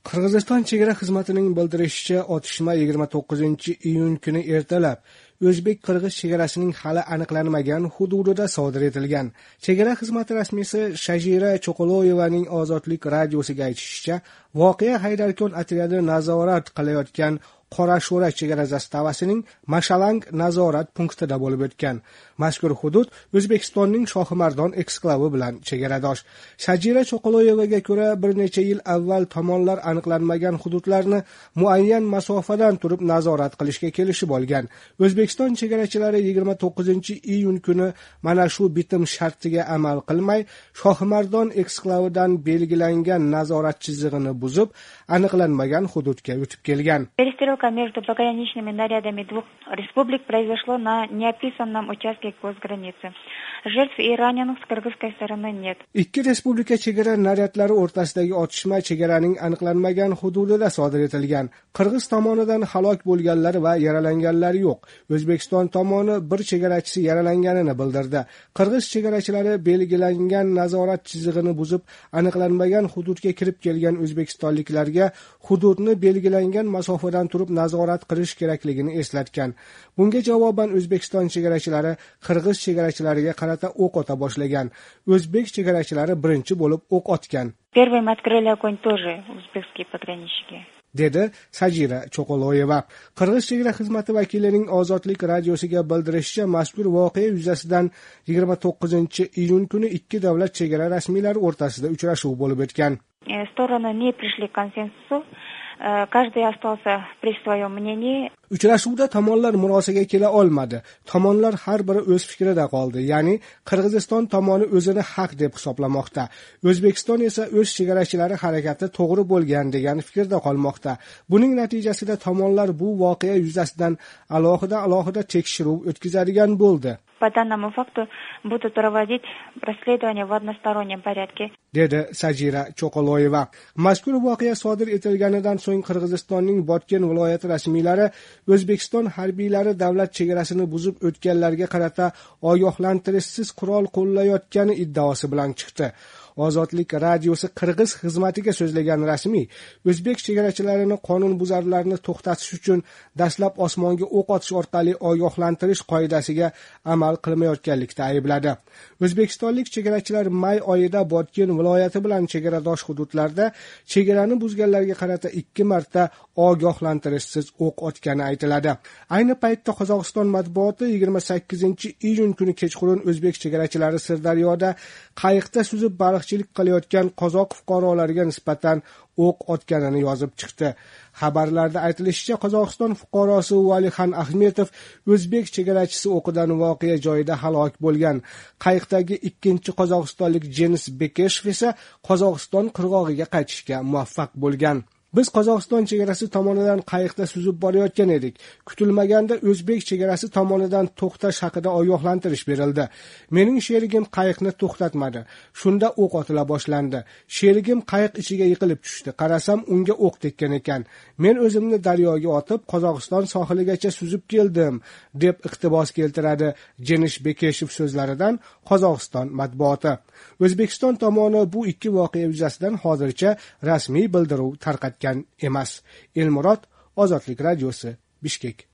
Qirg'iziston chegara xizmatining bildirishicha, otishma 29-iyun kuni ertalab O'zbek-Qirg'iz chegarasining hali aniqlanmagan hududida sodir etilgan. Chegara xizmati rasmiysi Shajira Cho'qoloyevaning Ozodlik radiosiga aytishicha, voqea Haydarkon otryadi nazorat qilayotgan Qorasho'ra chegara zastavasining Mashalang nazorat punktida bo'lib o'tgan. Mazkur hudud O'zbekistonning Shohimardon eksklavi bilan chegaradosh. Shajira Cho'qoloyevaga ko'ra, bir necha yil avval tomonlar aniqlanmagan hududlarni muayyan masofadan turib nazorat qilishga kelishib olgan. O'zbekiston chegarachilari 29-iyun kuni mana shu bitim shartiga amal qilmay, Shohimardon eksklavidan belgilangan nazorat chizig'ini buzib, aniqlanmagan hududga o'tib kelgan. Между пограничными нарядами двух республик произошло на неописанном участке госграницы. Жертв и раненых с кыргызской стороны нет. Ikki respublika chegara naryadlari o'rtasidagi otishma chegaraning aniqlanmagan hududida sodir etilgan. Qirg'iz tomonidan halok bo'lganlar va yaralanganlar yo'q. O'zbekiston tomoni bir chegarachisi yaralanganini bildirdi. Qirg'iz chegarachilari belgilangan nazorat chizig'ini buzib, aniqlanmagan hududga kirib kelgan o'zbekistonliklarga hududni belgilangan masofadan turib nazorat qilish kerakligini eslatgan. Bunga javoban O'zbekiston chegarachilari Qirg'iz chegarachilariga qarata o'q ota boshlagan. O'zbek chegarachilari birinchi bo'lib o'q otgan. Первым открыли огонь тоже узбекские пограничники. Dedi Sajira Cho'qoloyeva. Qirg'iz chegara xizmati vakilining Ozodlik radiosiga bildirishicha, mazkur voqea yuzasidan 29-iyun kuni ikki davlat chegara rasmiylari o'rtasida uchrashuv bo'lib o'tgan. Стороны не пришли к консенсусу. Каждый остался при своем мнении. Uchrashuvda tomonlar murosaga kela olmadi. Tomonlar har biri o'z fikrida qoldi. Ya'ni Qirg'iziston tomoni o'zini haq deb hisoblamoqda. O'zbekiston esa o'z chegarachilari harakati to'g'ri bo'lgan degan fikrda qolmoqda. Buning natijasida tomonlar bu voqea yuzasidan alohida tekshiruv o'tkazadigan bo'ldi. По данному факту будут проводить расследование в одностороннем порядке. Dedi Sajira Cho'qoloyeva. Mazkur voqea sodir etilganidan so'ng Qirg'izistonning Botken viloyati rasmiylari O'zbekiston harbiylari davlat chegarasini buzib o'tganlarga qarata ogohlantirishsiz qurol qo'llayotgani iddaosi bilan chiqdi. Ozodlik radiosi Qirg'iz xizmatiga so'zlagan rasmiy o'zbek chegarachilarini qonunbuzarlarni to'xtatish uchun dastlab osmonga o'q otish orqali ogohlantirish qoidasiga amal qilmayotganlikda aybladi. O'zbekistonlik chegarachilar may oyida Botken viloyati bilan chegaradosh hududlarda chegarani buzganlarga qarata 2 marta ogohlantirishsiz o'q otgani aytiladi. Ayni paytda Qozog'iston matbuoti 28-iyun kuni kechqurun o'zbek chegarachilari Sirdaryoda qayiqda suzib baliqchilik qilayotgan qozoq fuqarolariga nisbatan o'q otganini yozib chiqdi. Xabarlarda aytilishicha, Qozog'iston fuqarosi Valixan Ahmetov o'zbek chegarachisi o'qidan voqea joyida halok bo'lgan. Qayiqdagi ikkinchi qozog'istonlik Jenis Bekeshev esa Qozog'iston qirg'og'iga qaytishga muvaffaq bo'lgan. Biz Qozog'iston chegarasi tomonidan qayiqda suzib borayotgan edik. Kutilmaganda o'zbek chegarasi tomonidan to'xtash haqida ogohlantirish berildi. Mening sherigim qayiqni to'xtatmadi. Shunda o'q otila boshlandi. Sherigim qayiq ichiga yiqilib tushdi. Qarasam, unga o'q tekkan ekan. Men o'zimni daryoga otib, Qozog'iston sohiligacha suzib keldim, deb iqtibos keltiradi Jenish Bekeshev so'zlaridan Qozog'iston matbuoti. O'zbekiston tomoni bu ikki voqea yuzasidan hozircha rasmiy bildiruv tarqatgan emas. Elmurod, Ozodlik radiosi, Bishkek.